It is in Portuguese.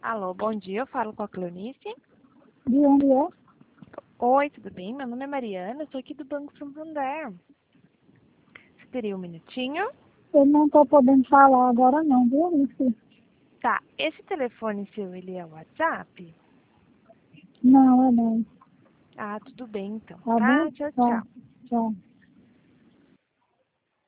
Alô, bom dia, eu falo com a Cleonice. De onde é? Oi, tudo bem? Meu nome é Mariana, eu sou aqui do Banco Santander. Você teria um minutinho? Eu não estou podendo falar agora não, viu, Alice? Tá, esse telefone seu, ele é o WhatsApp? Não, é não. Ah, tudo bem então, Tá tá? bom? Tchau, Tá. tchau. Tchau.